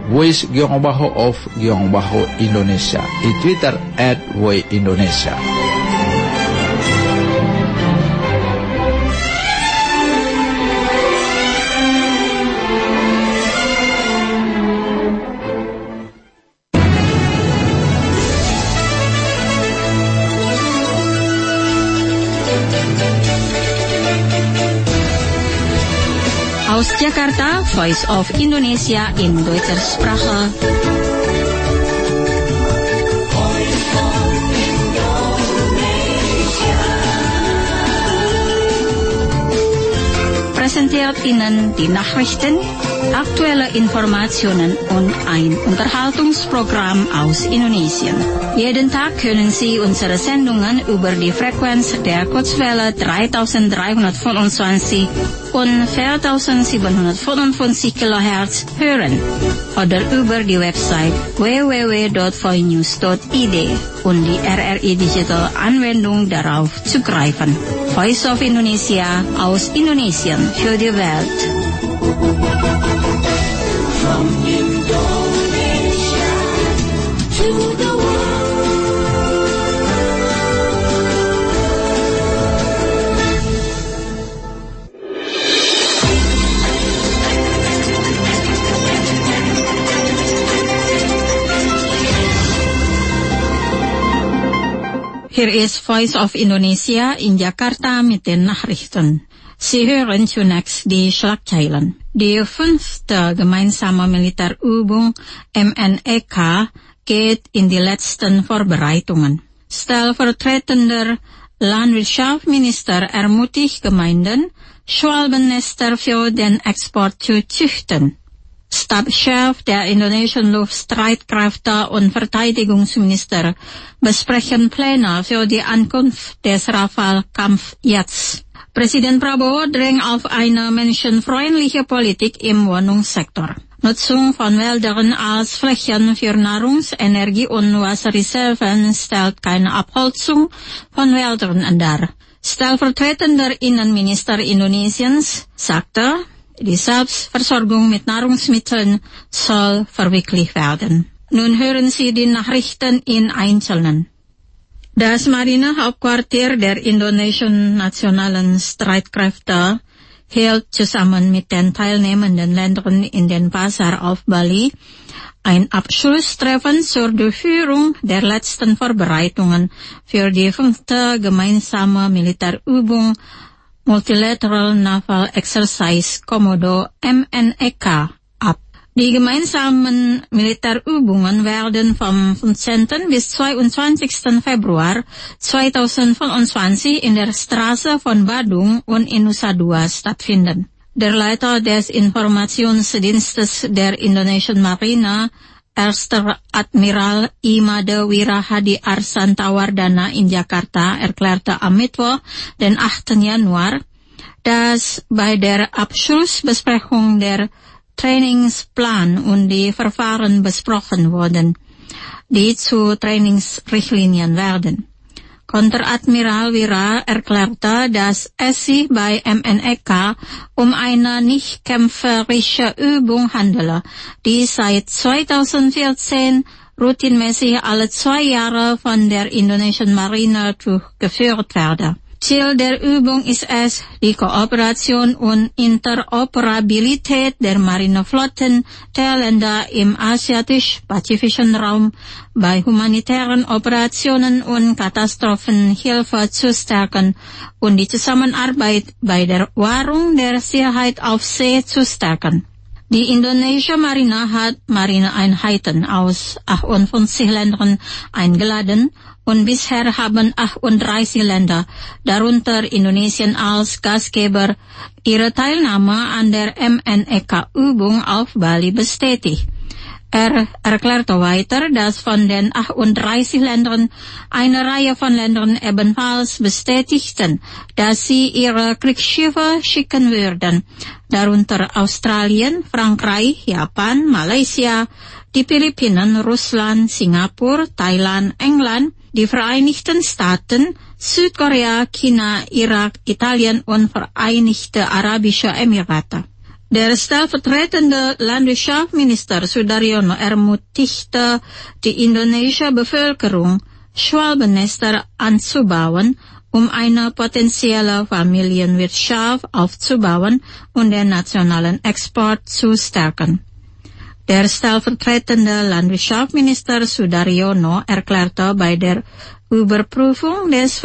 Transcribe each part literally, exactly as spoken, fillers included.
Voice Gyeongbaho of Gyeongbaho Indonesia. Di Twitter at Voice Indonesia. Aus Jakarta, Voice of Indonesia in Deutscher Sprache. Präsentiert Ihnen die Nachrichten, aktuelle Informationen und ein Unterhaltungsprogramm aus Indonesien. Jeden Tag können Sie unsere Sendungen über die Frequenz der Kurzwelle dreitausenddreihundertfünfundzwanzig und viertausendsiebenhundertfünfundfünfzig Kilohertz hören oder über die Website w w w punkt voinews punkt i d und die R R I Digital Anwendung darauf zugreifen. Voice of Indonesia aus Indonesien für die Welt. From Indonesia to the Hier ist Voice of Indonesia in Jakarta mit den Nachrichten. Sie hören zunächst die Schlagzeilen. Die fünfte gemeinsame Militärübung M N E K geht in die letzten Vorbereitungen. Stellvertretender Landwirtschaftsminister ermutigt Gemeinden, Schwalbennester für den Export zu züchten. Stabschef der indonesischen Luftstreitkräfte und Verteidigungsminister besprechen Pläne für die Ankunft des Rafale-Kampfjets. Präsident Prabowo drängt auf eine menschenfreundliche Politik im Wohnungssektor. Nutzung von Wäldern als Flächen für Nahrungs-, Energie- und Wasserreserven stellt keine Abholzung von Wäldern dar. Stellvertretender Innenminister Indonesiens sagte, die Selbstversorgung mit Nahrungsmitteln soll verwirklicht werden. Nun hören Sie die Nachrichten in Einzelnen. Das Marinehauptquartier der indonesischen nationalen Streitkräfte hält zusammen mit den teilnehmenden Ländern in den Pasar auf Bali ein Abschlusstreffen zur Durchführung der letzten Vorbereitungen für die fünfte gemeinsame Militärübung Multilateral Naval Exercise Komodo M N E K ab. Die gemeinsamen Militärübungen werden vom fünfzehnten bis zweiundzwanzigsten Februar zweitausendfünfundzwanzig in der Straße von Badung und in Nusa Dua stattfinden. Der Leiter des Informationsdienstes der indonesischen Marine, Erster Admiral Imade Wirahadi Arsantawardana in Jakarta, erklärte am Mittwoch, den achten Januar, dass bei der Abschlussbesprechung der Trainingsplan und die Verfahren besprochen wurden, die zu Trainingsrichtlinien werden. Konteradmiral Wira erklärte, dass es sich bei M N E K um eine nicht kämpferische Übung handele, die seit zweitausendvierzehn routinmäßig alle zwei Jahre von der indonesischen Marine durchgeführt werde. Ziel der Übung ist es, die Kooperation und Interoperabilität der Marineflotten der Länder im asiatisch-pazifischen Raum bei humanitären Operationen und Katastrophenhilfe zu stärken und die Zusammenarbeit bei der Wahrung der Sicherheit auf See zu stärken. Die indonesische Marine hat Marineeinheiten aus achtundfünfzig Ländern eingeladen und bisher haben achtunddreißig Länder, darunter Indonesien als Gastgeber, ihre Teilnahme an der M N E K-Übung auf Bali bestätigt. Er erklärte weiter, dass von den achtunddreißig Ländern eine Reihe von Ländern ebenfalls bestätigten, dass sie ihre Kriegsschiffe schicken würden, darunter Australien, Frankreich, Japan, Malaysia, die Philippinen, Russland, Singapur, Thailand, England, die Vereinigten Staaten, Südkorea, China, Irak, Italien und Vereinigte Arabische Emirate. Der stellvertretende Landwirtschaftsminister Sudaryono ermutigte die indonesische Bevölkerung, Schwalbennester anzubauen, um eine potenzielle Familienwirtschaft aufzubauen und den nationalen Export zu stärken. Der stellvertretende Landwirtschaftsminister Sudaryono erklärte bei der Überprüfung des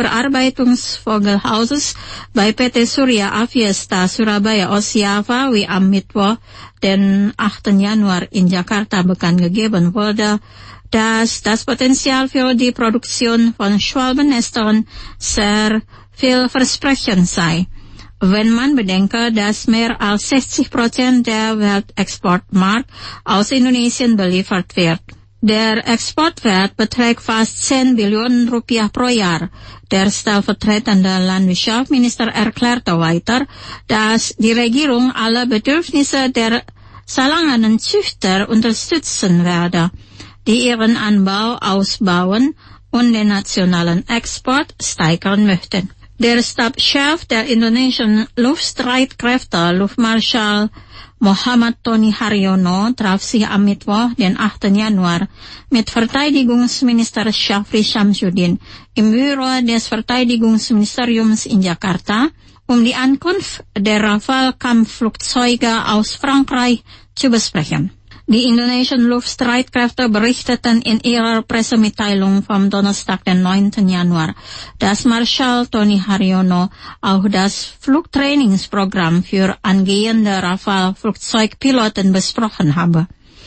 Verarbeitungsvogelhauses bei P T Surya Aviesta Surabaya Osiava wie am Mittwoch, den achten Januar in Jakarta bekannt gegeben wurde, dass das Potenzial für die Produktion von Schwalbennestern sehr vielversprechend sei. Wenn man bedenke, dass mehr als sechzig Prozent der Weltexportmarkt aus Indonesien beliefert wird. Der Exportwert beträgt fast zehn Billionen Rupiah pro Jahr. Der stellvertretende Landwirtschaftsminister erklärte weiter, dass die Regierung alle Bedürfnisse der Salangannenzüchter unterstützen werde, die ihren Anbau ausbauen und den nationalen Export steigern möchten. Der Stabschef der indonesischen Luftstreitkräfte, Luftmarschall Muhammad Tony Haryono, traf sich am Mittwoch, den achten Januar, mit Verteidigungsminister Syafri Syamsuddin im Büro des Verteidigungsministeriums in Jakarta, um die Ankunft der Rafale-Kampfflugzeuge aus Frankreich zu besprechen. Die indonesischen Luftstreitkräfte berichteten in ihrer Pressemitteilung vom Donnerstag, den neunten Januar, dass Marschall Tony Haryono auch das Flugtrainingsprogramm für angehende Rafale-Flugzeugpiloten besprochen habe.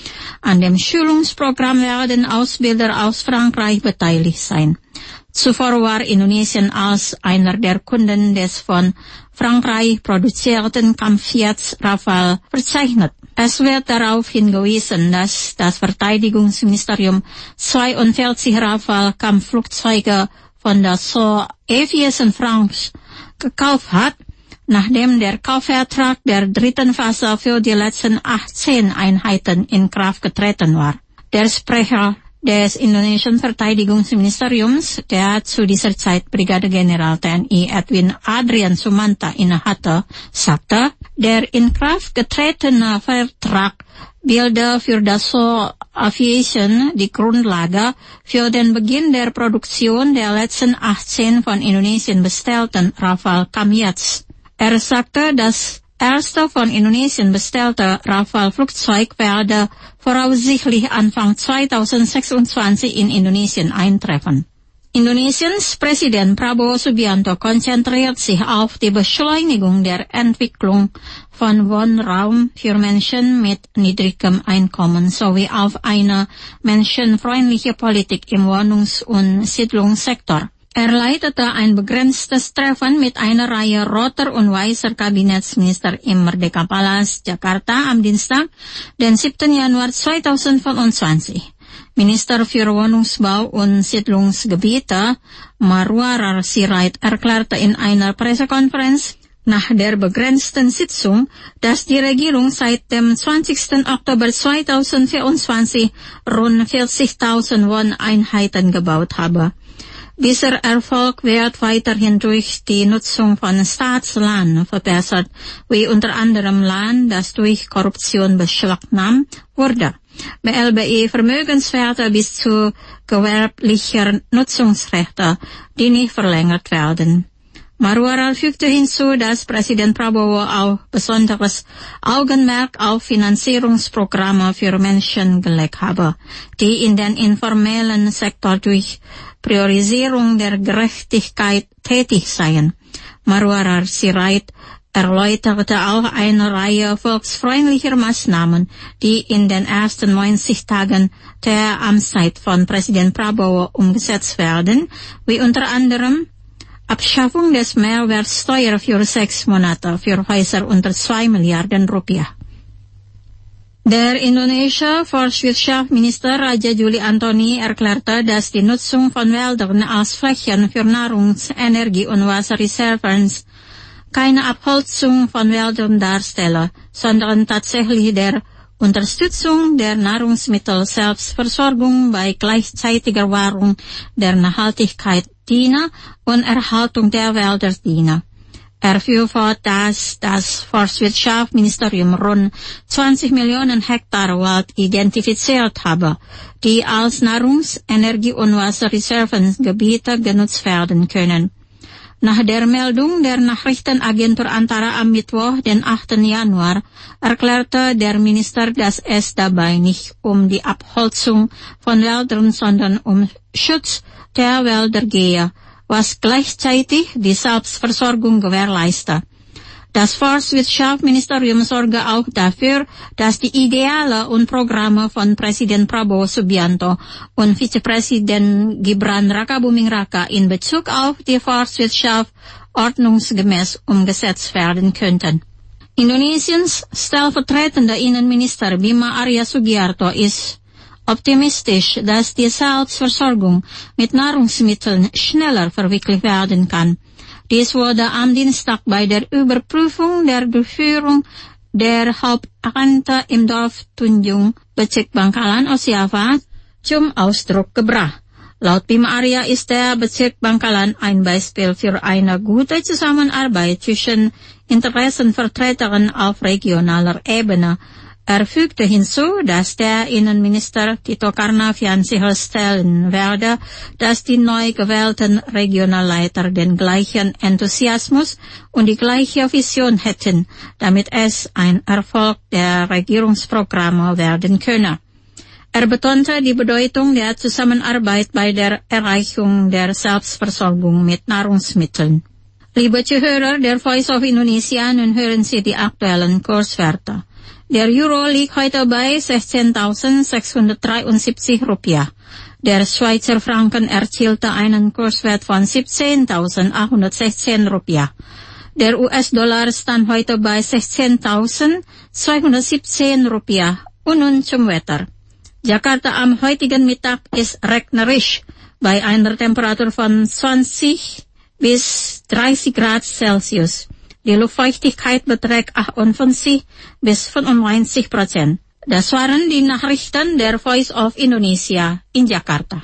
An dem Schulungsprogramm werden Ausbilder aus Frankreich beteiligt sein. Zuvor war Indonesien als einer der Kunden des von Frankreich produzierten Kampfjets Rafale verzeichnet. Es wird darauf hingewiesen, dass das Verteidigungsministerium zweiundvierzig Rafale-Kampfflugzeuge von der Dassault Aviation France gekauft hat, nachdem der Kaufvertrag der dritten Phase für die letzten achtzehn Einheiten in Kraft getreten war. Der Sprecher des indonesischen Verteidigungsministeriums, der zu dieser Zeit Brigadegeneral T N I Edwin Adrian Sumanta innehatte, sagte, der in Kraft getretene Vertrag bilde für Dassault Aviation die Grundlage für den Beginn der Produktion der letzten achtzehn von Indonesien bestellten Rafale-Kampfjets. Er sagte, das erste von Indonesien bestellte Rafale-Flugzeug werde voraussichtlich Anfang zweitausendsechsundzwanzig in Indonesien eintreffen. Indonesiens Präsident Prabowo Subianto konzentriert sich auf die Beschleunigung der Entwicklung von Wohnraum für Menschen mit niedrigem Einkommen sowie auf eine menschenfreundliche Politik im Wohnungs- und Siedlungssektor. Er leitete ein begrenztes Treffen mit einer Reihe roter und weißer Kabinettsminister im Merdeka Palace, Jakarta am Dienstag, den siebten Januar zweitausendfünfundzwanzig. Minister für Wohnungsbau und Siedlungsgebiete, Marwarar Sirait, erklärte in einer Pressekonferenz nach der begrenzten Sitzung, dass die Regierung seit dem zwanzigsten Oktober zweitausendvierundzwanzig rund vierzigtausend Wohneinheiten gebaut habe. Dieser Erfolg wird weiterhin durch die Nutzung von Staatsland verbessert, wie unter anderem Land, das durch Korruption beschlagnahmt wurde. B L B I Vermögenswerte bis zu gewerblicher Nutzungsrechte, die nicht verlängert werden. Marwarar fügte hinzu, dass Präsident Prabowo auch besonderes Augenmerk auf Finanzierungsprogramme für Menschen gelegt habe, die in den informellen Sektor durch Priorisierung der Gerechtigkeit tätig seien. Marwarar Sirait erläuterte auch eine Reihe volksfreundlicher Maßnahmen, die in den ersten neunzig Tagen der Amtszeit von Präsident Prabowo umgesetzt werden, wie unter anderem Abschaffung des Mehrwertsteuer für sechs Monate für Häuser unter zwei Milliarden Rupiah. Der indonesische Forstwirtschaftsminister Raja Juli Antoni erklärte, dass die Nutzung von Wäldern als Flächen für Nahrungs-, Energie- und Wasserreserven keine Abholzung von Wäldern darstelle, sondern tatsächlich der Unterstützung der Nahrungsmittel-Selbstversorgung bei gleichzeitiger Wahrung der Nachhaltigkeit diene und Erhaltung der Wälder diene. Er fuhr fort, dass das Forstwirtschaftsministerium rund zwanzig Millionen Hektar Wald identifiziert habe, die als Nahrungs-, Energie- und Wasserreservengebiete genutzt werden können. Nach der Meldung der Nachrichtenagentur Antara am Mittwoch, den achten Januar, erklärte der Minister, dass es dabei nicht um die Abholzung von Wäldern, sondern um Schutz der Wälder gehe, was gleichzeitig die Selbstversorgung gewährleistet. Das Forstwirtschaftsministerium sorge auch dafür, dass die Ideale und Programme von Präsident Prabowo Subianto und Vizepräsident Gibran Rakabuming Raka in Bezug auf die Forstwirtschaft ordnungsgemäß umgesetzt werden könnten. Indonesiens stellvertretender Innenminister Bima Arya Sugiarto ist optimistisch, dass die Selbstversorgung mit Nahrungsmitteln schneller verwirklicht werden kann. Dies wurde am Dienstag bei der Überprüfung der Durchführung der Hauptakte im Dorf Tunjung, Bezirk Bangkalan, Osiava, zum Ausdruck gebracht. Laut Bima Arya ist der Bezirk Bangkalan ein Beispiel für eine gute Zusammenarbeit zwischen Interessenvertretern auf regionaler Ebene. Er fügte hinzu, dass der Innenminister Tito Karnavian sicherstellen werde, dass die neu gewählten Regionalleiter den gleichen Enthusiasmus und die gleiche Vision hätten, damit es ein Erfolg der Regierungsprogramme werden könne. Er betonte die Bedeutung der Zusammenarbeit bei der Erreichung der Selbstversorgung mit Nahrungsmitteln. Liebe Zuhörer der Voice of Indonesia, nun hören Sie die aktuellen Kurswerte. Der Euro liegt heute bei sechzehntausendsechshundertdreiundsiebzig Rupiah. Der Schweizer Franken erzielte einen Kurswert von siebzehntausendachthundertsechzehn Rupiah. Der U S-Dollar stand heute bei sechzehntausendzweihundertsiebzehn Rupiah. Und nun zum Wetter. Jakarta am heutigen Mittag ist regnerisch bei einer Temperatur von zwanzig bis dreißig Grad Celsius. Die Luftfeuchtigkeit beträgt achtundfünfzig bis fünfundneunzig Prozent. Das waren die Nachrichten der Voice of Indonesia in Jakarta.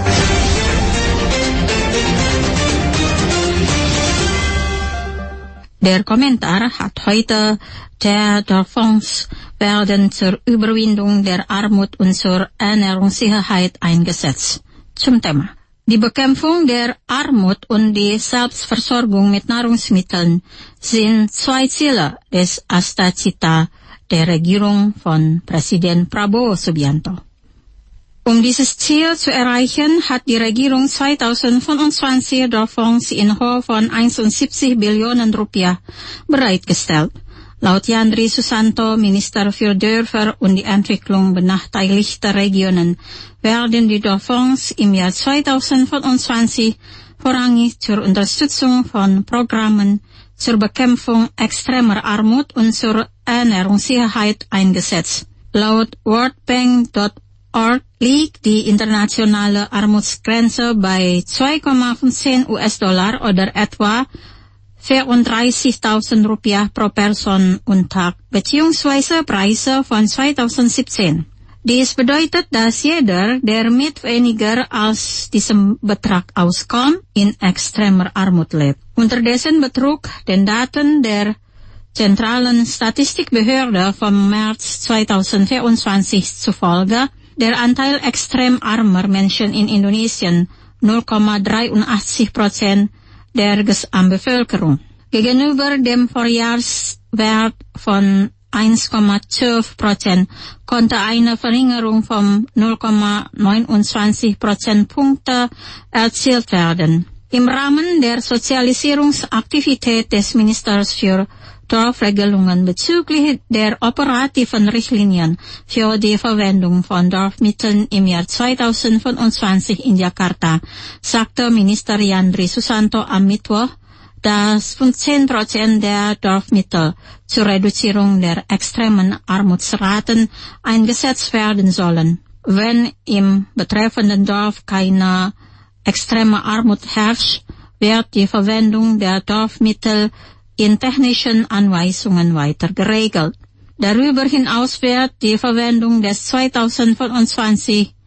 Der Kommentar hat heute der Dorffonds werden zur Überwindung der Armut und zur Ernährungssicherheit eingesetzt. Zum Thema: Die Bekämpfung der Armut und die Selbstversorgung mit Nahrungsmitteln sind zwei Ziele des Asta-Cita der Regierung von Präsident Prabowo Subianto. Um dieses Ziel zu erreichen, hat die Regierung zweitausendfünfundzwanzig Dorffonds in Höhe von einundsiebzig Billionen Rupiah bereitgestellt. Laut Yandri Susanto, Minister für Dörfer und die Entwicklung benachteiligter Regionen, werden die Dorffonds im Jahr zweitausendfünfundzwanzig vorrangig zur Unterstützung von Programmen zur Bekämpfung extremer Armut und zur Ernährungssicherheit eingesetzt. Laut worldbank Punkt org liegt die internationale Armutsgrenze bei zwei Komma fünfzehn US-Dollar oder etwa vierunddreißigtausend Rupiah pro Person und Tag, beziehungsweise Preise von zweitausendsiebzehn. Dies bedeutet, dass jeder, der mit weniger als diesem Betrag auskommt, in extremer Armut lebt. Unterdessen betrug den Daten der Zentralen Statistikbehörde vom März zweitausendvierundzwanzig zufolge der Anteil extrem armer Menschen in Indonesien null Komma dreiundachtzig Prozent der Gesamtbevölkerung. Gegenüber dem Vorjahreswert von eins Komma zwölf Prozent konnte eine Verringerung von null Komma neunundzwanzig Prozentpunkte erzielt werden. Im Rahmen der Sozialisierungsaktivität des Ministers für Dorfregelungen bezüglich der operativen Richtlinien für die Verwendung von Dorfmitteln im Jahr zweitausendfünfundzwanzig in Jakarta, sagte Minister Yandri Susanto am Mittwoch, dass fünfzehn Prozent der Dorfmittel zur Reduzierung der extremen Armutsraten eingesetzt werden sollen. Wenn im betreffenden Dorf keine extreme Armut herrscht, wird die Verwendung der Dorfmittel in technischen Anweisungen weiter geregelt. Darüber hinaus wird die Verwendung des zweitausendfünfundzwanzig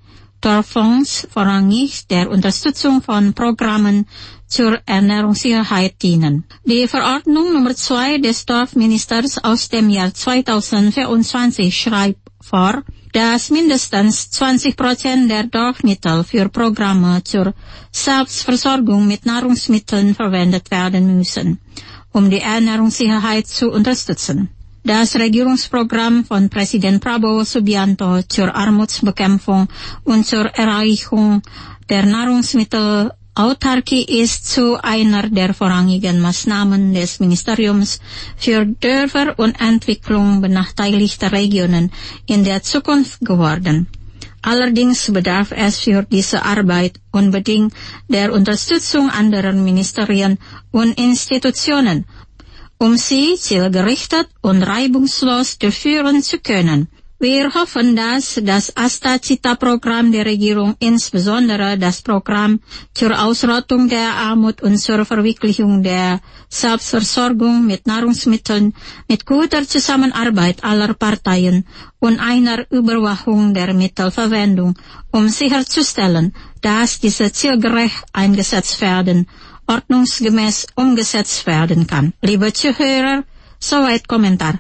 Sektorfonds vorrangig der Unterstützung von Programmen zur Ernährungssicherheit dienen. Die Verordnung Nummer zwei des Dorfministers aus dem Jahr zweitausendvierundzwanzig schreibt vor, dass mindestens zwanzig Prozent der Dorfmittel für Programme zur Selbstversorgung mit Nahrungsmitteln verwendet werden müssen, um die Ernährungssicherheit zu unterstützen. Das Regierungsprogramm von Präsident Prabowo Subianto zur Armutsbekämpfung und zur Erreichung der Nahrungsmittelautarkie ist zu einer der vorrangigen Maßnahmen des Ministeriums für Dörfer und Entwicklung benachteiligter Regionen in der Zukunft geworden. Allerdings bedarf es für diese Arbeit unbedingt der Unterstützung anderer Ministerien und Institutionen, um sie zielgerichtet und reibungslos durchführen zu können. Wir hoffen, dass das Asta-Cita-Programm der Regierung, insbesondere das Programm zur Ausrottung der Armut und zur Verwirklichung der Selbstversorgung mit Nahrungsmitteln, mit guter Zusammenarbeit aller Parteien und einer Überwachung der Mittelverwendung, um sicherzustellen, dass diese zielgerecht eingesetzt werden, ordnungsgemäß umgesetzt werden kann. Liebe Zuhörer, soweit Kommentar.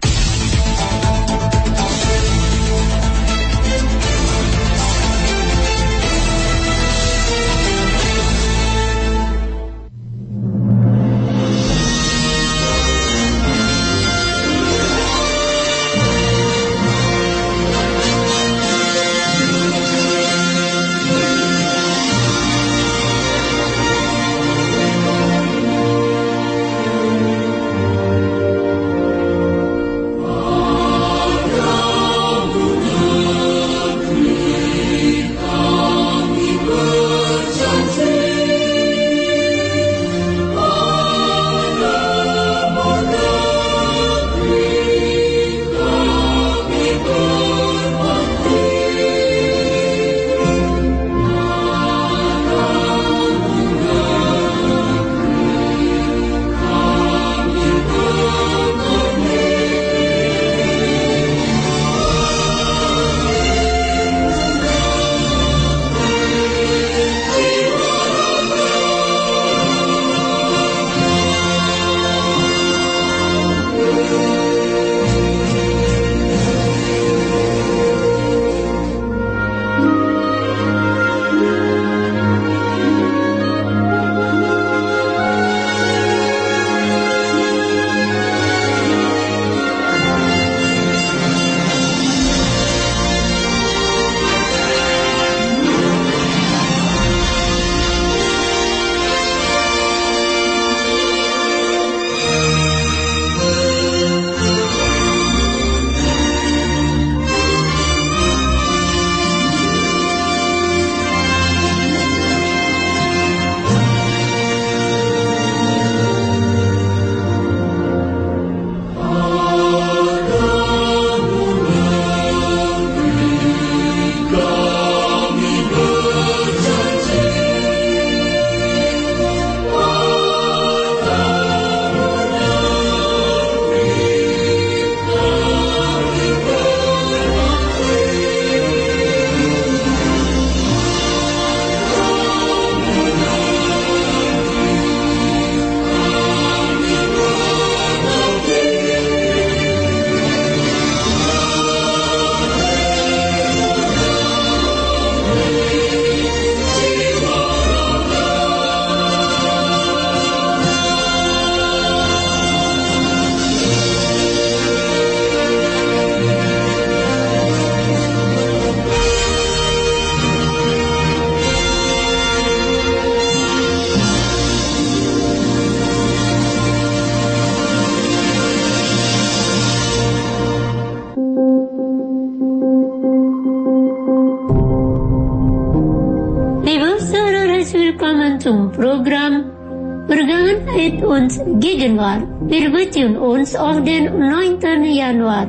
zum Programm Vergangenheit und Gegenwart. Wir beziehen uns auf den neunten Januar.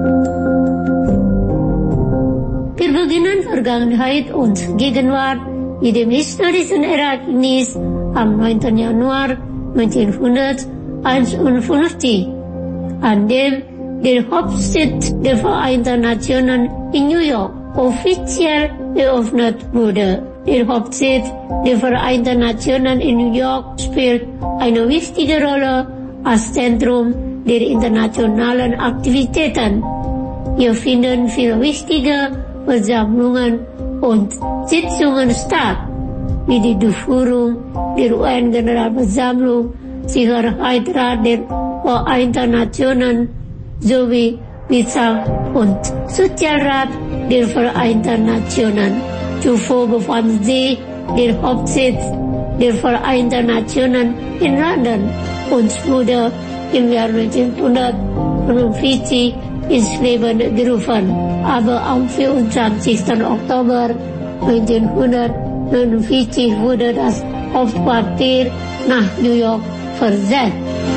Wir beginnen Vergangenheit und Gegenwart mit dem historischen Ereignis am neunten Januar neunzehnhunderteinundfünfzig, an dem der Hauptsitz der Vereinten Nationen in New York officieel geopend wurde. Der Hauptsitz der Vereinten Nationen in New York spielt eine wichtige Rolle als Zentrum der internationalen Aktivitäten. Hier finden viele wichtige Versammlungen und Sitzungen statt, wie die Durchführung der U N-Generalversammlung, Sicherheitsrat der Vereinten Nationen sowie Wirtschafts- und Sozialrat der Vereinten Nationen. Zuvor befand sich der Hauptsitz der Vereinten Nationen in London und wurde im Jahr neunzehnhundertfünfundvierzig ins Leben gerufen. Aber am vierundzwanzigsten Oktober neunzehnhundertneunundvierzig wurde das Hauptquartier nach New York versetzt.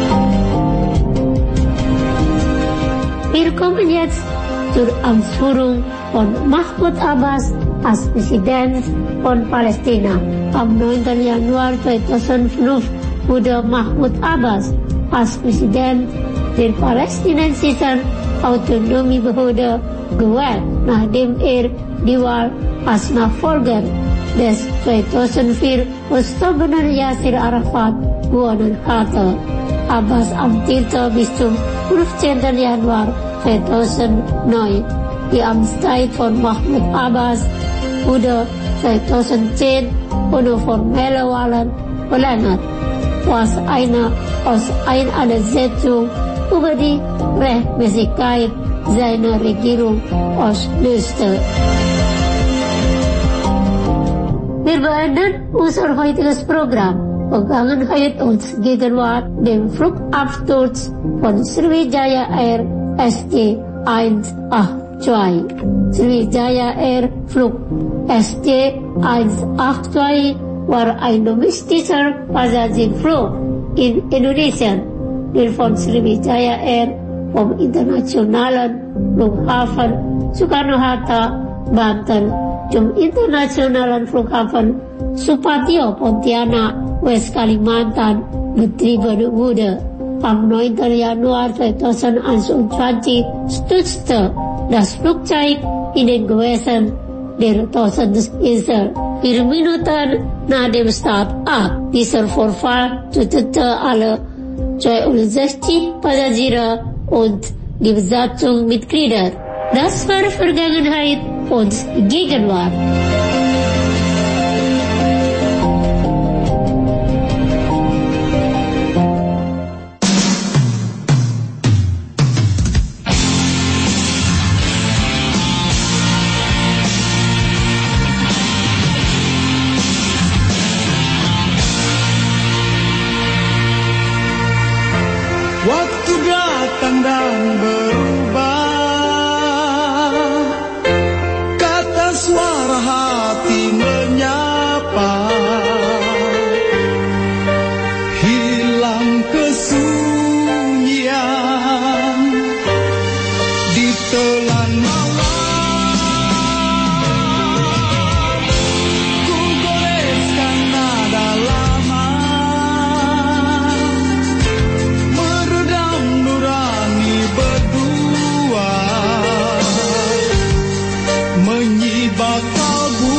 Wir kommen jetzt zur Amtsführung von Mahmoud Abbas als Präsident von Palästina. Am neunten Januar zweitausendfünf wurde Mahmoud Abbas als Präsident der palästinensischen Autonomiebehörde gewählt, nachdem er die Wahl als Nachfolger des zweitausendvier verstorbenen Yasser Arafat gewonnen hatte. Abbas amtierte bis zum fünfzehnten Januar zweitausendneun. Die Amtszeit von Mahmoud Abbas wurde zweitausendzehn ohne formelle Wahlen verlängert, was eine Auseinandersetzung über die Rechtmäßigkeit seiner Regierung auslöste. Wir beenden unser heutiges Programm. Vergangenheit und Gegenwart, dem Flugabsturz von Sriwijaya Air S T hundertzweiundachtzig. Sriwijaya Air Flug S T hundertachtundzwanzig war ein domestischer Passagierflug in Indonesien, der von Sriwijaya Air vom internationalen Flughafen Soekarno-Hatta, Banten zum internationalen Flughafen Supadio Pontianak, West Kalimantan betrieben wurde. Am neunten Januar zweitausendeinundzwanzig stürzte das Flugzeug in den Gewässern der Todesinsel. Vier Minuten nach dem Start ab. Dieser Vorfall tötete alle zweiundsechzig Passagiere und die Besatzungsmitglieder. Das war Vergangenheit und Gegenwart. Waktu datang dan berubah, kata suara hati menyapa, hilang kesunyian di telan malam. Ku goreskan nada lama, berdua menyibak kalbu,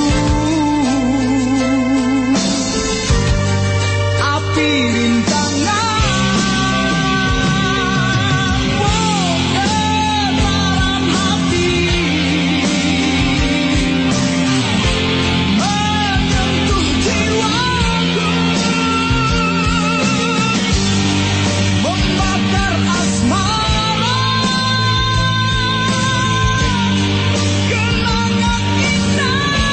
api rintangan dalam hati, menyentuh jiwaku, membakar asmara. Kenangan indah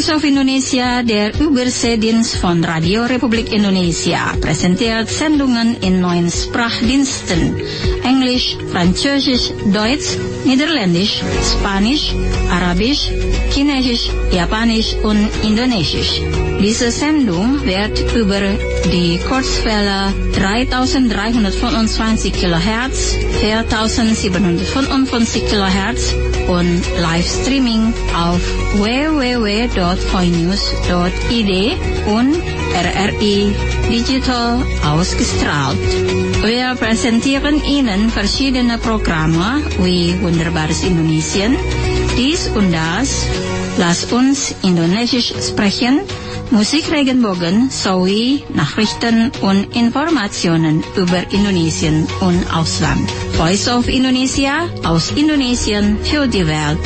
Voice of Indonesia, der Überseedienst von Radio Republik Indonesia, präsentiert Sendungen in neun Sprachdiensten: Englisch, Französisch, Deutsch, Niederländisch, Spanisch, Arabisch, Chinesisch, Japanisch und Indonesisch. Diese Sendung wird über die Kurzwelle dreitausenddreihundertfünfundzwanzig Kilohertz, viertausendsiebenhundertfünfundfünfzig Kilohertz und Livestreaming auf w w w punkt voinews punkt i d und R R I Digital ausgestrahlt. Wir präsentieren Ihnen verschiedene Programme wie Wunderbares Indonesien, dies und das, Lass uns Indonesisch sprechen, Musikregenbogen sowie Nachrichten und Informationen über Indonesien und Ausland. Voice of Indonesia, aus Indonesien für die Welt.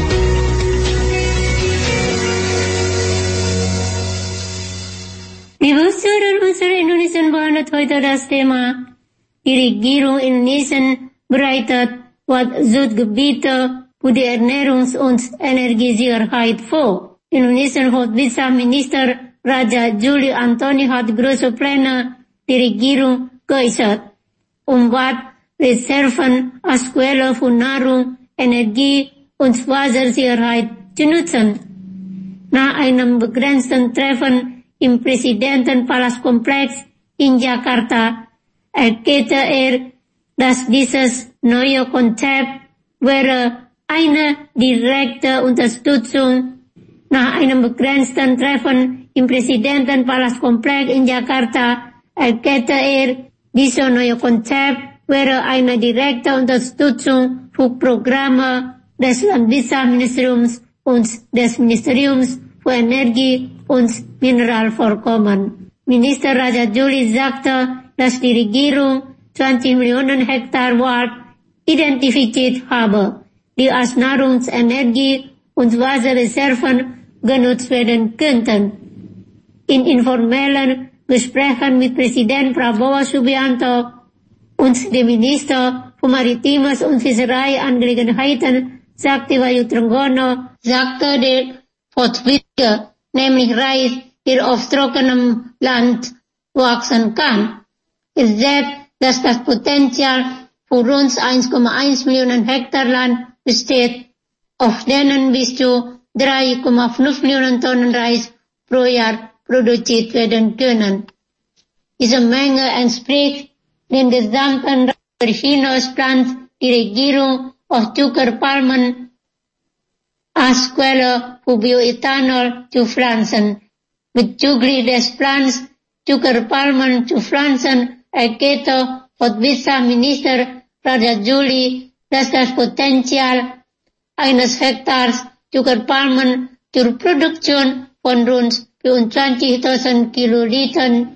Liebe Zuhörer unserer Indonesien behandelt heute das Thema: Die Regierung Indonesien bereitet Waldgebiete für die Ernährungs- und Energiesicherheit vor. Indonesian Hauptwirtschaftsminister Raja Juli Antoni hat große Pläne die Regierung geäußert, um Waldreserven als Quelle für Nahrung, Energie und Wassersicherheit zu nutzen. Nach einem begrenzten Treffen im Präsidentenpalastkomplex in Jakarta erklärte er, dass dieses neue Konzept wäre eine direkte Unterstützung. Nach einem begrenzten Treffen im Präsidentenpalastkomplex in Jakarta erklärte er, dieses neue Konzept wäre eine direkte Unterstützung für Programme des Landwirtschaftsministeriums und des Ministeriums für Energie und Mineralvorkommen. Minister Raja Juli sagte, dass die Regierung zwanzig Millionen Hektar Wald identifiziert habe, die als Nahrungs-, Energie- und Wasserreserven genutzt werden könnten. In informellen Gesprächen mit Präsident Prabowo Subianto und dem Minister für Maritimes und Fischereiangelegenheiten sagte Wahyu Trenggono, sagte der Fortschritte, nämlich Reis, der auf trockenem Land wachsen kann. Er sagt, dass das Potenzial für rund eins Komma eins Millionen Hektar Land besteht, auf denen bis zu drei Komma fünf Millionen Tonnen Reis pro Jahr produziert werden können. Diese Menge entspricht dem gesamten Hinausplans die Regierung auf Zuckerpalmen als Quelle für Bioethanol zu pflanzen. Bezüglich des Plans, Zuckerpalmen zu pflanzen, erklärte Hauptwirtschaftsminister Raja Juli, dass das Potenzial eines Hektars Zuckerpalmen zur Produktion von rund vierundzwanzigtausend Kilolitern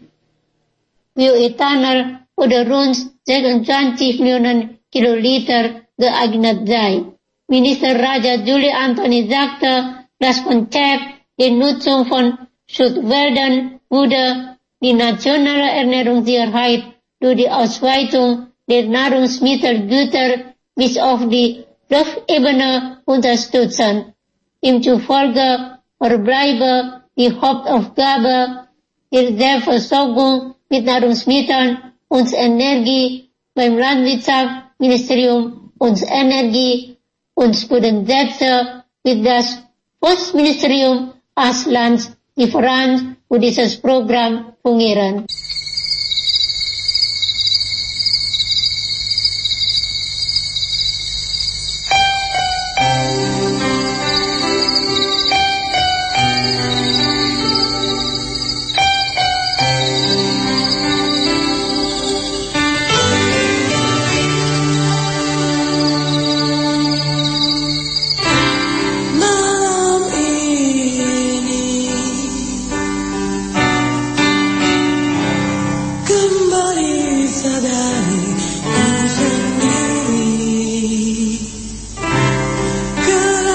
Bioethanol oder rund sechsundzwanzig Millionen Kiloliter geeignet sei. Minister Raja Juli Antoni sagte, das Konzept der Nutzung von Schutzwäldern würde die nationale Ernährungssicherheit durch die Ausweitung der Nahrungsmittelgüter bis auf die Luftebene unterstützen. Demzufolge verbleibe die Hauptaufgabe der Selbstversorgung mit Nahrungsmitteln und Energie beim Landwirtschaftsministerium und Energie und Bodenschätze wird das Forstministerium als Landlieferant für dieses Programm fungieren. Malam ini kembali sadari ku sendiri.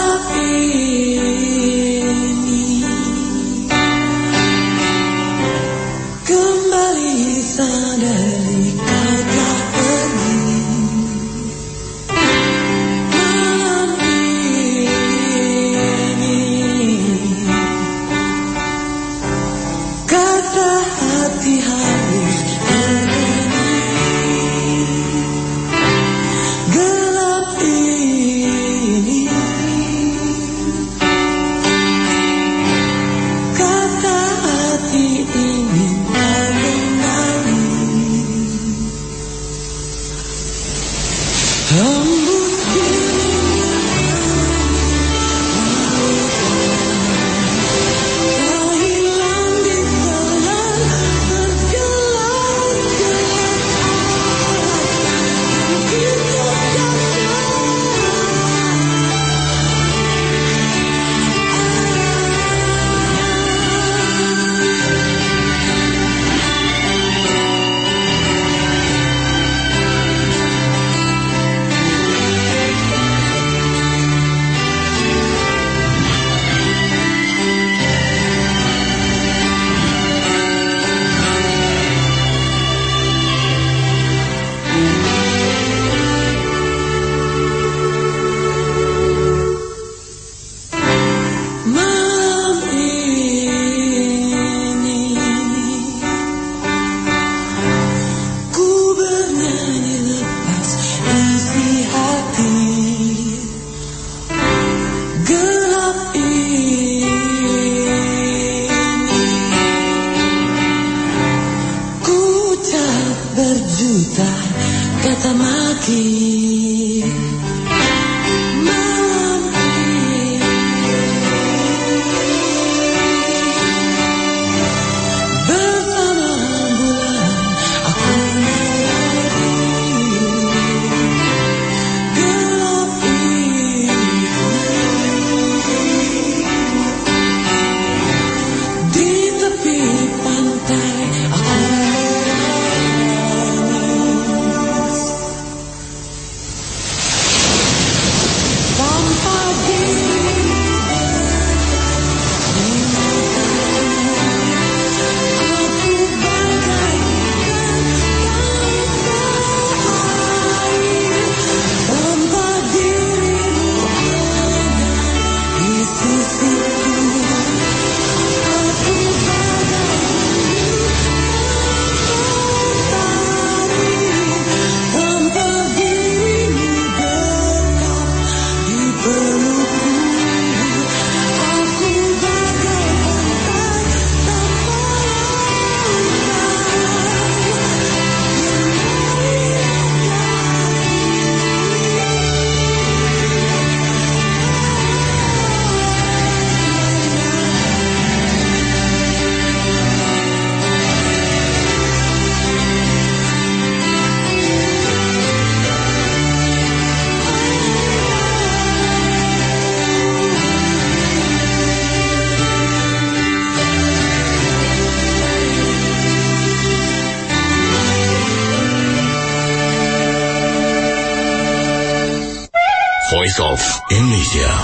Voice of Indonesia.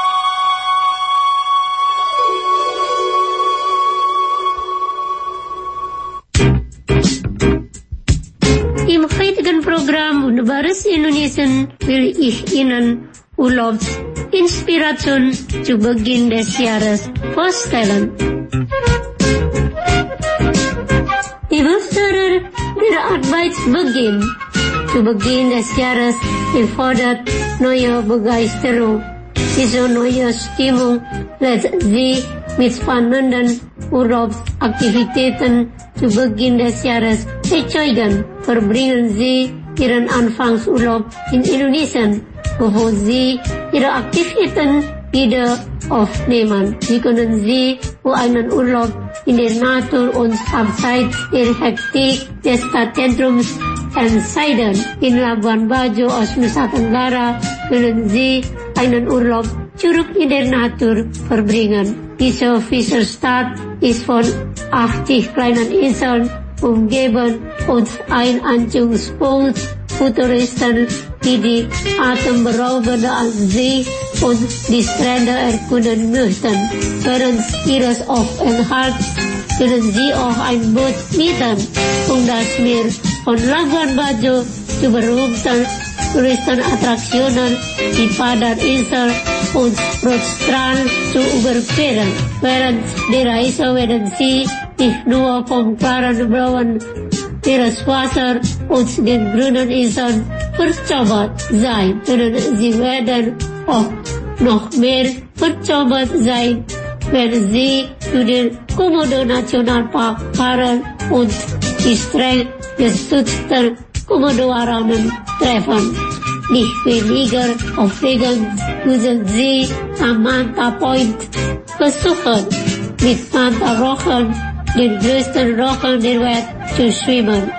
Im heutigen Programm Wunderbares Indonesian will ich Ihnen Urlaubsinspiration zu Beginn des Jahres vorstellen. Liebe Hörer, der Arbeitsbeginn zu Beginn des Jahres erfordert neue Begeisterung. Diese neue Stimmung lässt Sie mit spannenden Urlaubsaktivitäten zu Beginn des Jahres erzeugen. Verbringen Sie Ihren Anfangsurlaub in Indonesia, bevor Sie Ihre Aktivitäten wieder aufnehmen. Sie können Sie für einen Urlaub in der Natur und abseits der Hektik des Stadtzentrums entscheiden. In Labuan Bajo aus Nusa Tenggara können Sie einen Urlaub zurück in der Natur verbringen. Diese Fischerstadt ist von achtzig kleinen Inseln umgeben und ein Anziehungspunkt für Touristen, die die atemberaubende See und die Strände erkunden möchten. Während Ihres Aufenthalts können Sie auch ein Boot mieten, um das Meer von Labuan Bajo zu berühmten Touristenattraktionen wie Padarinsel und Rotstrand zu überqueren. Während der Reise werden Sie nicht nur vom klaren blauen Meereswasser und den grünen Inseln verzaubert sein, sondern Sie werden auch noch mehr verzaubert sein, wenn Sie zu den Komodo Nationalpark fahren und die streng geschützten Komodo-Waranen treffen. Nicht weniger aufregend müssen Sie am Manta Point besuchen, mit Manta-Rochen, den größten Rochen der Welt, zu schwimmen.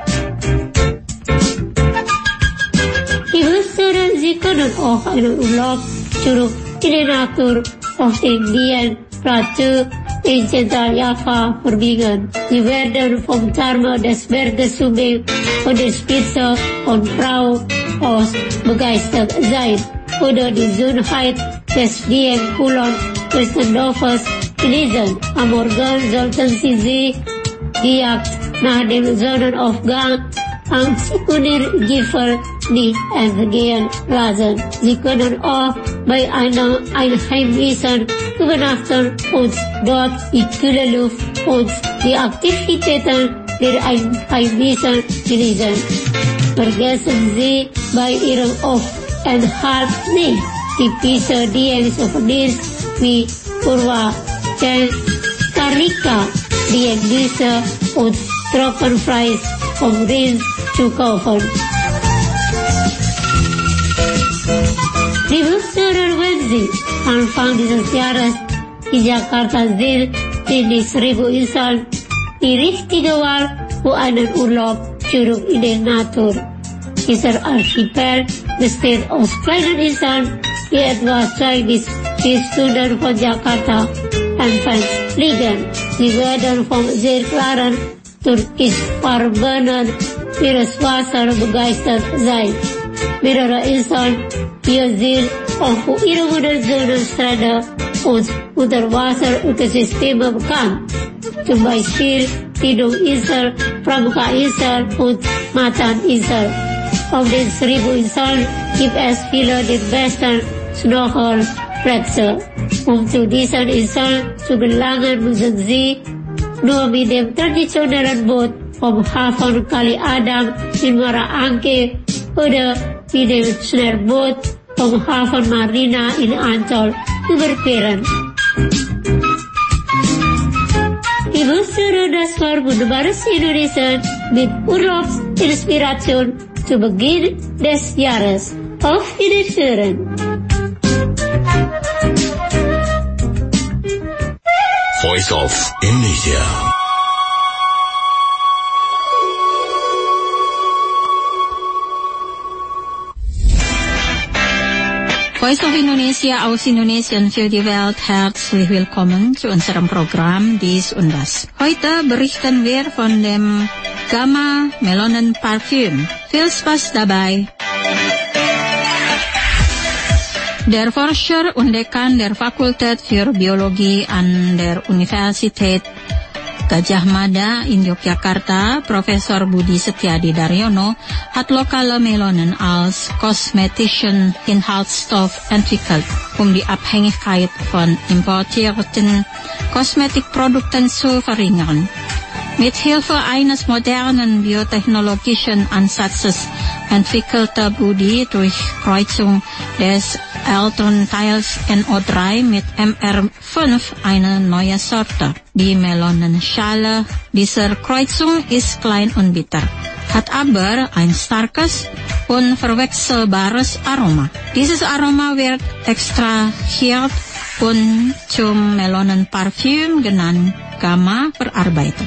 Die Hörer, Sie können auch einen Urlaub zurück in die Natur auf den Dian Plateau in Zentraljava verbringen. Sie werden vom Charme des Berges Sumbing und der Spitze von Frau aus begeistert sein. Oder die Schönheit des Dian Kulon Christendorfes genießen. Am Morgen sollten Sie sie die Jagd nach dem Sonnenaufgang am Zikunir-Gipfel nicht entgehen lassen. Sie können auch bei einer Einheimischen übernachten und dort die kühle Luft und die Aktivitäten der Einheimischen genießen. Vergessen Sie bei Ihrem Aufenthalt nicht typische Dian-Souvenirs wie Kurwa, Karika, Dian-Nüsse und Trockenfleisch vom Rind zu kaufen. Liebe Hörer, wenn Sie Anfang dieses Jahres in Jakarta sind, sind die Seribu Inseln die richtige Wahl für einen Urlaub zurück in die Natur. Dieser Archipel besteht aus kleinen Inseln, die etwa zwei bis vier Stunden von Jakarta entfernt liegen. Sie werden vom sehr klaren türkisfarbenen Meereswasser begeistert sein. Mehrere Inseln hier sind auch für ihre wunderschönen Strände und Unterwasser-Ökosysteme bekannt. Zum Beispiel Tidung-Insel, Pramuka-Insel und Matan-Insel. Auf den Seribu Inseln gibt es viele der besten Snorkelplätze. Um zu diesen Inseln zu gelangen, müssen Sie nur mit dem traditionellen Boot vom Hafen Kali Adam in Muara Angke oder mit dem Schnellboot vom Hafen Marina in Ancol überqueren. Liebe Hörer, das war Wunderbares Indonesia mit Urlaubsinspiration zu Beginn des Jahres. Auf Wiederhören! Voice of Indonesia. Voice of Indonesia aus Indonesien für die Welt, herzlich willkommen zu unserem Programm Dies und Das. Heute berichten wir von dem Gamma Melonen Parfüm. Viel Spaß dabei! Der Forscher und Dekan der Fakultät für Biologie an der Universität Gajah Mada in Yogyakarta, Professor Budi Setiadi Daryono, hat lokale Melonen als kosmetischen Inhaltsstoff entwickelt, um die Abhängigkeit von importierten Kosmetikprodukten zu verringern. Mit Hilfe eines modernen biotechnologischen Ansatzes entwickelte Budi durch Kreuzung des Elternteils N O drei mit M R fünf eine neue Sorte. Die Melonenschale dieser Kreuzung ist klein und bitter, hat aber ein starkes, unverwechselbares Aroma. Dieses Aroma wird extrahiert und zum Melonenparfüm genannt Gamma verarbeitet.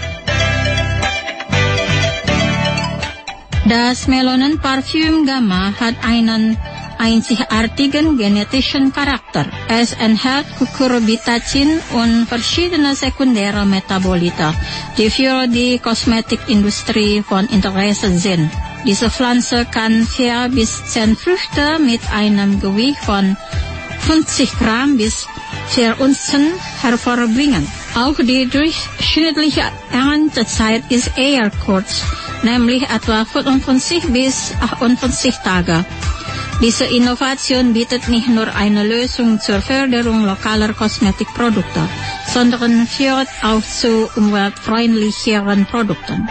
Das Melonenparfüm Gamma hat einen einzigartigen genetischen Charakter. Es enthält Cucurbitacin und verschiedene sekundäre Metabolite, die für die Kosmetikindustrie von Interesse sind. Diese Pflanze kann vier bis zehn Früchte mit einem Gewicht von fünfzig Gramm bis vier Unzen hervorbringen. Auch die durchschnittliche Erntezeit ist eher kurz, nämlich etwa fünfundfünfzig bis achtundfünfzig Tage. Diese Innovation bietet nicht nur eine Lösung zur Förderung lokaler Kosmetikprodukte, sondern führt auch zu umweltfreundlicheren Produkten.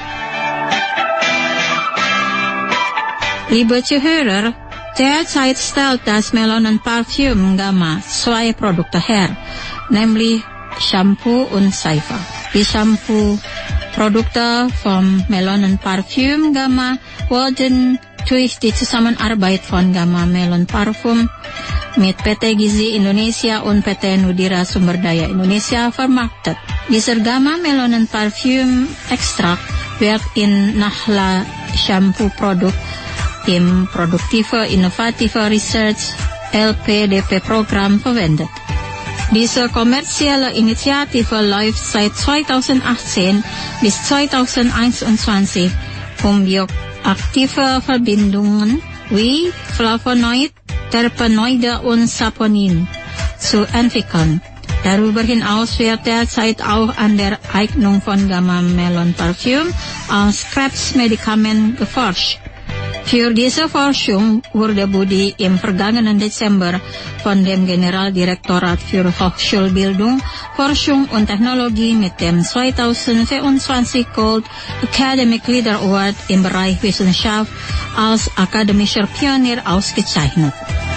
Liebe Zuhörer, derzeit stellt das Melonenparfüm Gamma zwei Produkte her, nämlich Shampoo und Seife. Die Shampoo-Produkte vom Melonenparfüm Gamma wurden durch die Zusammenarbeit von Gamma Melon Parfum mit P T Gizi Indonesia und P T Nudira Sumberdaya Indonesia vermarktet. Dieser Gamma Melonen Parfüm Extrakt wird in Nahla Shampoo Produkt im Produktive Innovative Research L P D P Programm verwendet. Diese kommerzielle Initiative läuft seit zweitausendachtzehn bis zweitausendeinundzwanzig, um bioaktive Verbindungen wie Flavonoid, Terpenoide und Saponin zu entwickeln. Darüber hinaus wird derzeit auch an der Eignung von Gamma Melon Parfüm als Krebsmedikament geforscht. Für diese Forschung wurde Budi im vergangenen Dezember von dem Generaldirektorat für Hochschulbildung, Forschung und Technologie mit dem zweitausendvierundzwanzig Gold Academic Leader Award im Bereich Wissenschaft als akademischer Pionier ausgezeichnet.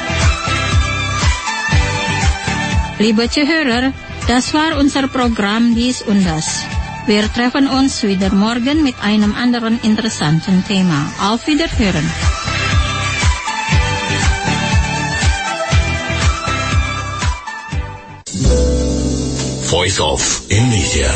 Liebe Zuhörer, das war unser Programm Dies und Das. Wir treffen uns wieder morgen mit einem anderen interessanten Thema. Auf Wiederhören. Voice of Indonesia.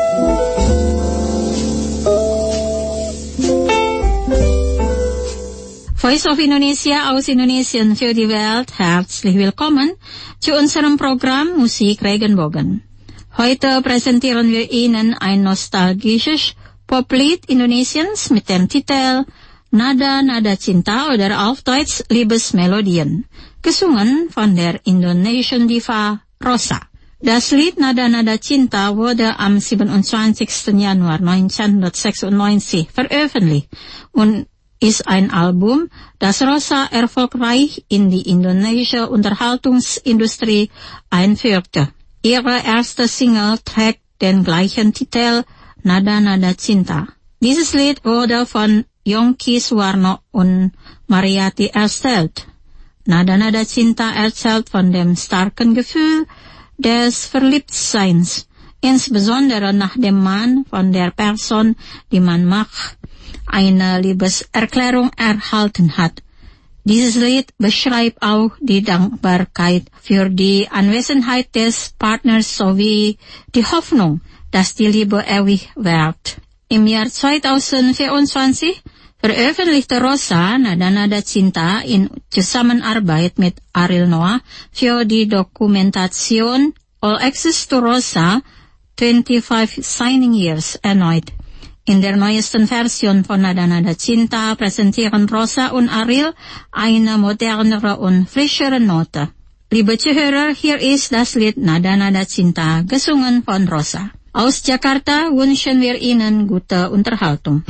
Voice of Indonesia aus Indonesien für die Welt. Herzlich willkommen zu unserem Programm Musik Regenbogen. Heute präsentieren wir Ihnen ein nostalgisches Poplied Indonesiens mit dem Titel Nada Nada Cinta oder auf Deutsch Liebesmelodien, gesungen von der indonesischen Diva Rosa. Das Lied Nada Nada Cinta wurde am siebenundzwanzigsten Januar neunzehnhundertsechsundneunzig veröffentlicht und ist ein Album, das Rosa erfolgreich in die indonesische Unterhaltungsindustrie einführte. Ihre erste Single trägt den gleichen Titel, Nada Nada Cinta. Dieses Lied wurde von Yongki Suwarno und Mariati erstellt. Nada Nada Cinta erzählt von dem starken Gefühl des Verliebtseins, insbesondere nachdem man von der Person, die man mag, eine Liebeserklärung erhalten hat. Dieses Lied beschreibt auch die Dankbarkeit für die Anwesenheit des Partners sowie die Hoffnung, dass die Liebe ewig währt. Im Jahr zweitausendvierundzwanzig veröffentlichte Rosa Nada Nada Cinta in Zusammenarbeit mit Ariel Noah für die Dokumentation All Access to Rosa twenty-five Signing Years erneut. In der neuesten Version von Nada Nada Cinta präsentieren Rosa und Ariel eine modernere und frischere Note. Liebe Zuhörer, hier ist das Lied Nada-Nada Cinta, gesungen von Rosa. Aus Jakarta wünschen wir Ihnen gute Unterhaltung.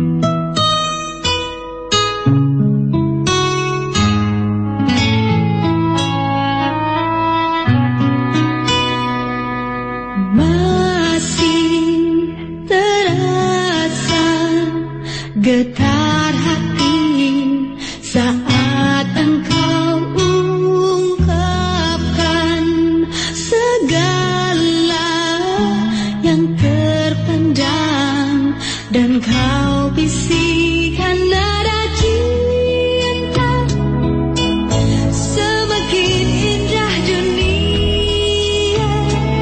Getar hati saat engkau ungkapkan segala yang terpendam dan kau bisikan nada cinta. Semakin indah dunia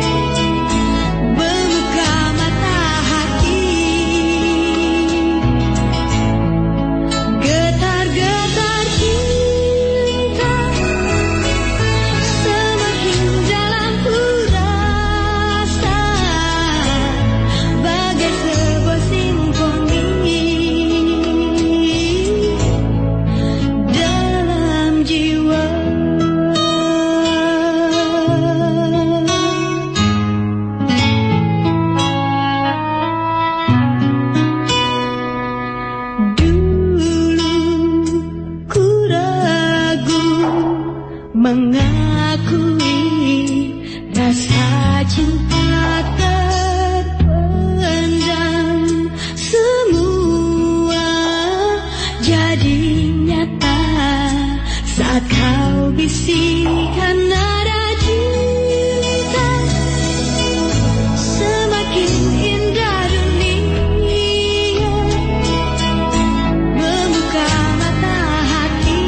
membuka mata hati. Getar-getar cinta semakin dalam ku rasa, bagai sebuah simfoni dalam jiwa. Dulu ku ragu mengakui rasa cinta terpendam, semua jadi nyata saat kau bisikan nada cinta. Semakin indah dunia membuka mata hati.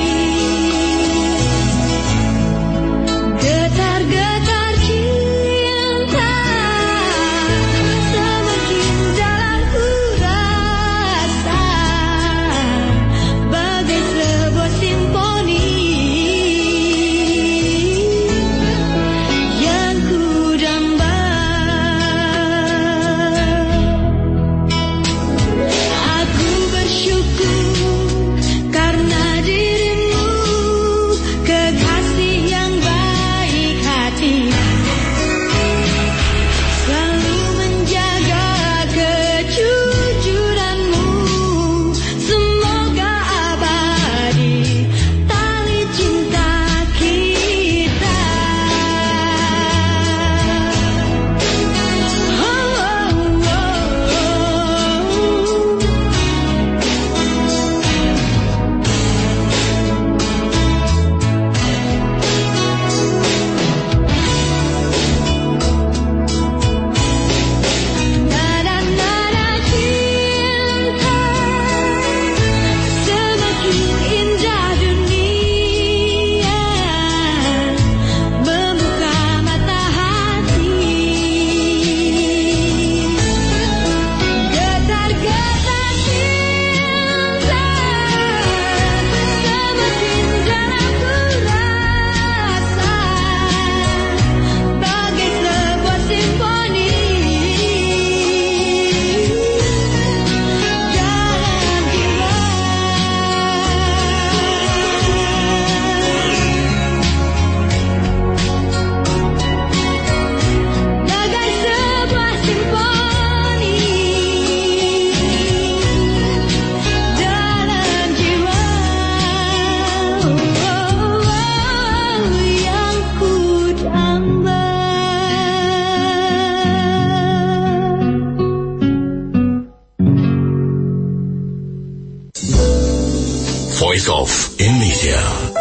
Getar-getar cinta semakin dalam ku rasa, bagai sebuah simfoni yang ku damba. Aku bersyukur karena dirimu, kekasih yang baik hati, selalu menjaga kejujuranmu. Semoga abadi tali cinta kita. Oh, oh, nada-nada cinta semakin indah dunia membuka mata hati. Getar-getar cinta semakin dalam ku rasa, bagai sebuah simfoni dalam jiwa. Bagai sebuah simfoni dalam jiwa. Yang ku damba. Voice of Indonesia.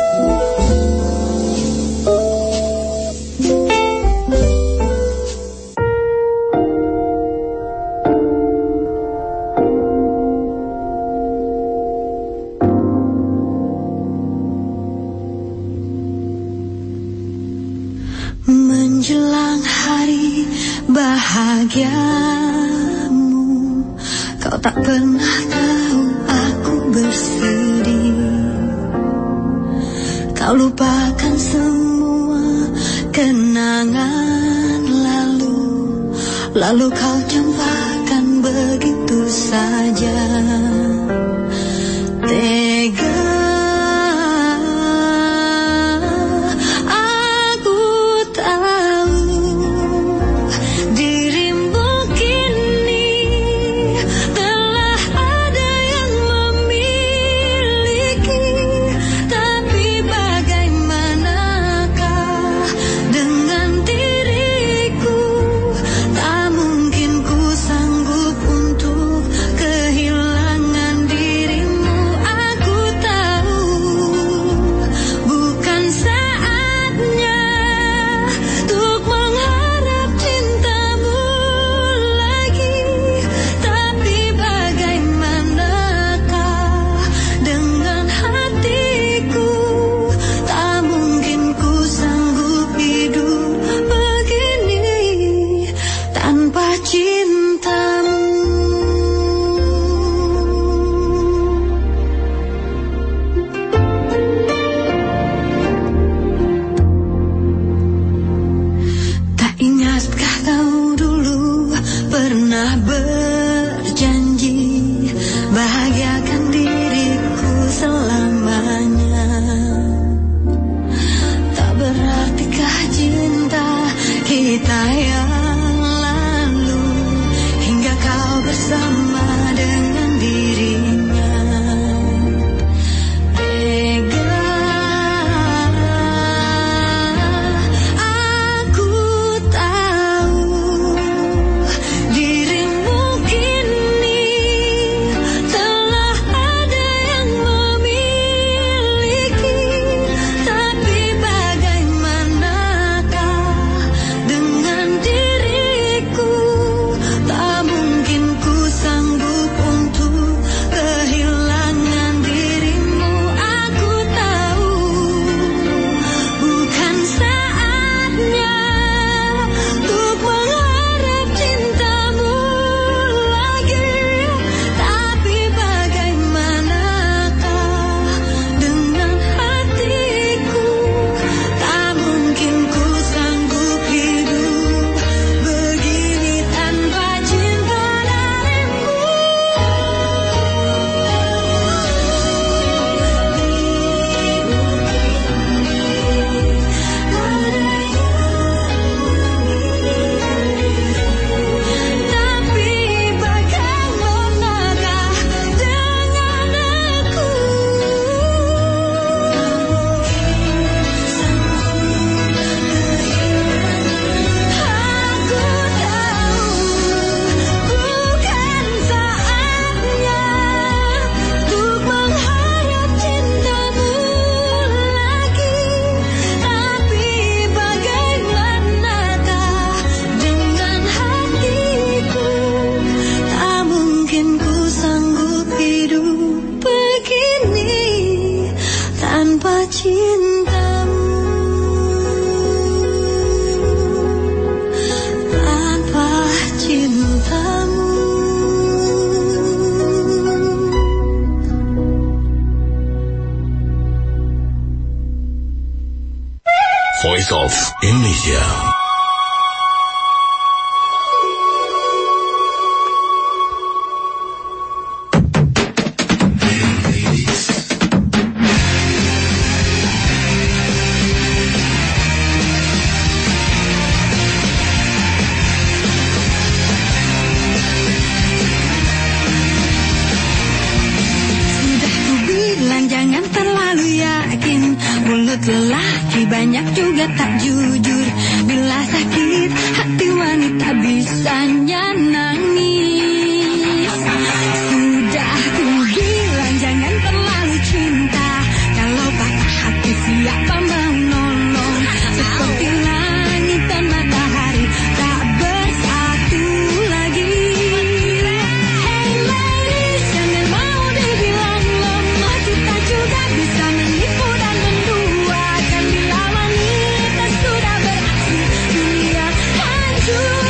Menjelang hari bahagiamu, kau tak pernah tahu aku bersedih. Kau lupakan semua kenangan lalu, lalu kau campakkan begitu saja. Tega tanpa cintamu. Tak ingatkah kau dulu pernah berjanji bahagiakan diriku selamanya? Tak beratikah cinta kita yang lalu hingga kau bersama dengan dirinya? Tega aku tahu dirimu kini telah ada yang memiliki, tapi bagaimanakah dengan diriku? Tak mungkin ku sanggup untuk kehilangan dirimu. Aku tahu bukan saatnya untuk mengharap cintamu lagi, tapi bagaimanakah dengan hatiku? Tak mungkin ku sanggup hidup begini tanpa cinta darimu. Tapi bagaimanakah dengan aku? Aku tahu bukan saatnya untuk mengharap cintamu lagi, tapi bagaimanakah dengan hatiku? Tak mungkin ku sanggup hidup begini tanpa cintamu, tanpa cintamu. Voice of Indonesia. Sudah ku bilang jangan terlalu yakin, mulut lelaki banyak juga tak jujur. Bila sakit hati wanita bisanya nangis. Sudah ku bilang jangan terlalu cinta, kalau patah hati siapa mau nolong? Seperti langit dan matahari tak bersatu lagi. Hey ladies, jangan mau dibilang lemah, kita juga bisa menipu dan menduakan. Bila wanita sudah beraksi, dunia hancur.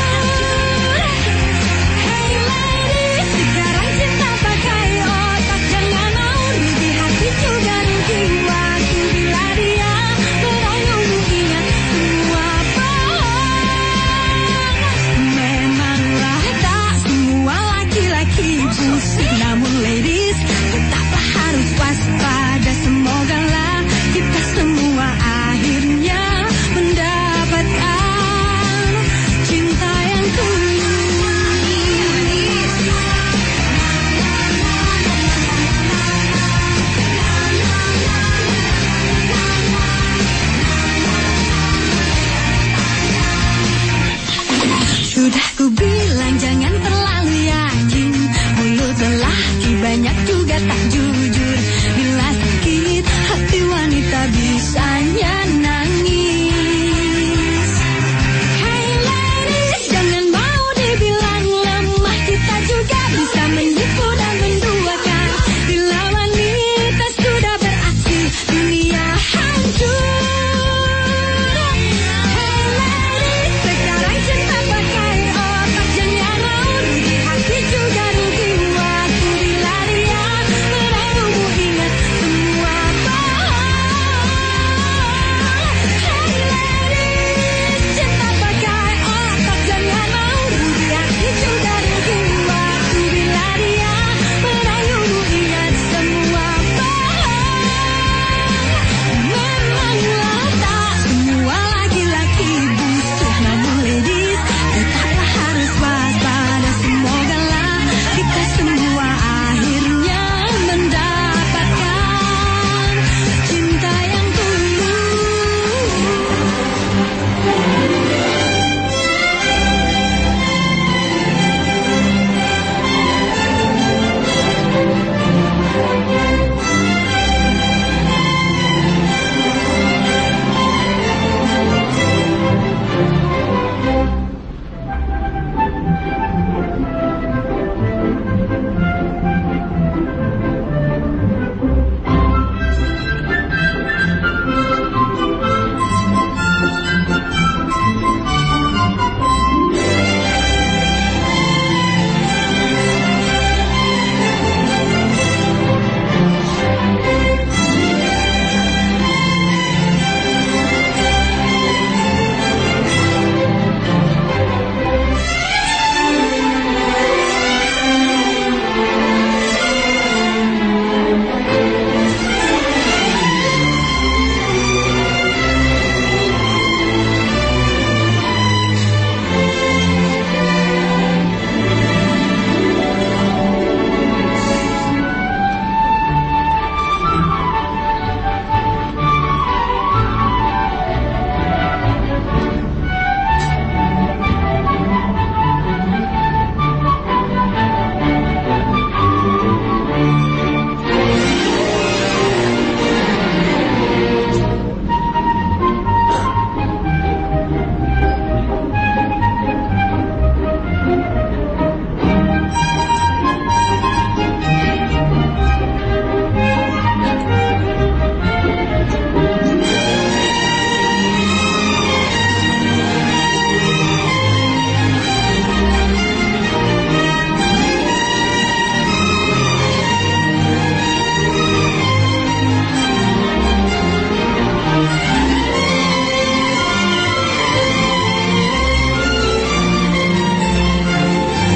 Hey ladies, sekarang cinta pakai otak, jangan mau rugi hati juga rugi waktu. Bila dia merayu ingat semua bohong. Memanglah tak semua laki-laki busuk.